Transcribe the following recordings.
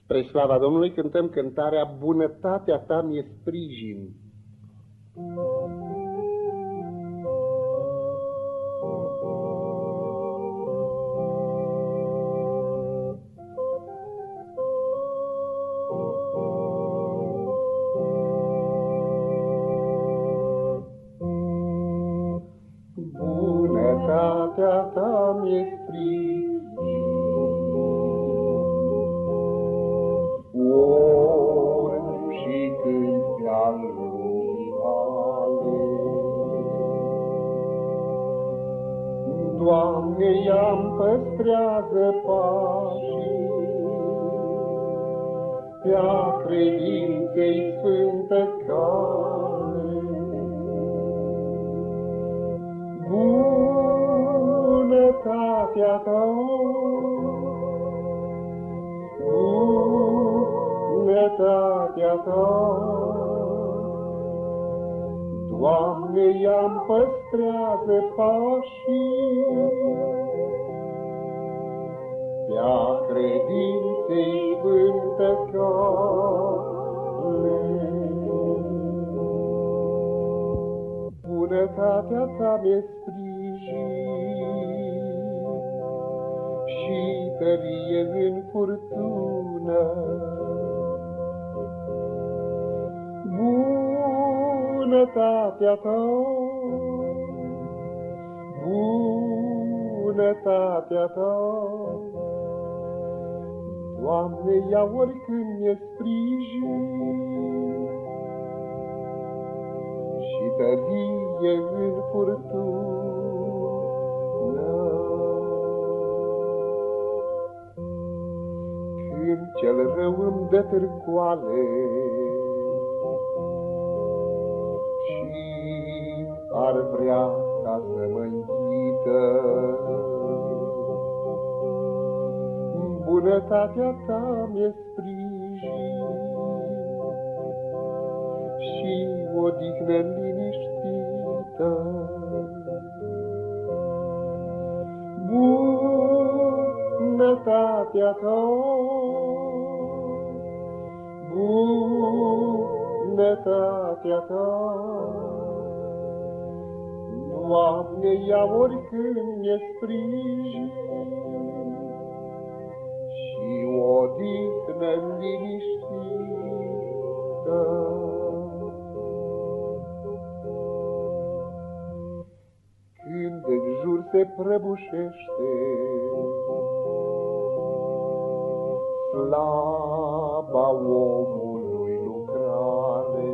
Spre slava Domnului cântăm cântarea Bunătatea ta mi-e sprijin. Bunătatea ta mi-e sprijin, ori și când pe-al lumii Doamne, ea-mi păstrează pașii, pe-a credinței sfântă cale. Bunătatea ta, bunătatea ta, Doamne, ea-mi păstrează pașii, pe-a credinței sfântă cale. Bunătatea ta mi-e sprijin și tărie în furtună. Bunătatea ta, bunătatea ta, Doamne, ea oricând mi-e sprijin și tărie în furtună. Când cel rău îmi dă târcoale și ar vrea ca să mă închită, bunătatea ta mi-e sprijin și odihnă liniștită. Bunătatea ta, bunătatea ta, Doamne, ea oricând mi-e sprijin și odihnă liniștită. Când în jur se prăbușește slaba omului lucrare,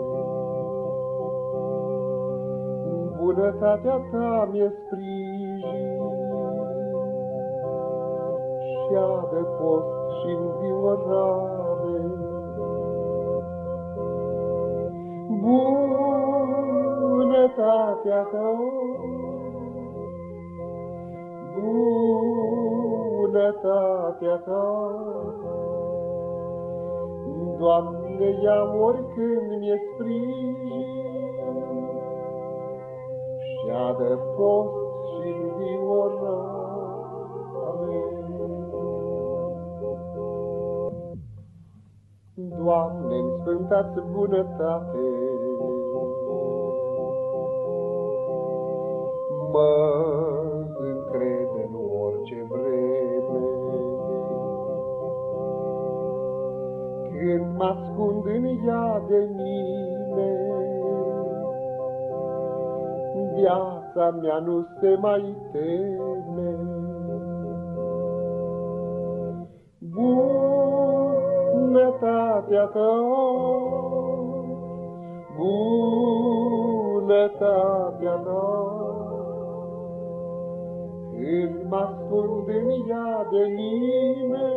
bunătatea ta mi-e sprijin și adăpost și înviorare. Bunătatea ta, bunătatea ta, Doamne, ea oricând mi-e sprijin și adăpost și înviorare. Doamne-mi sfânta-ți bunătate, mă încred în orice vreme. Când mă ascund în ea de mine, viața mea nu se mai teme. Bunătatea ta, bunătatea ta, când mă ascund în ea de mine,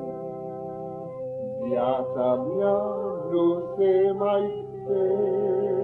viața mea nu se mai teme.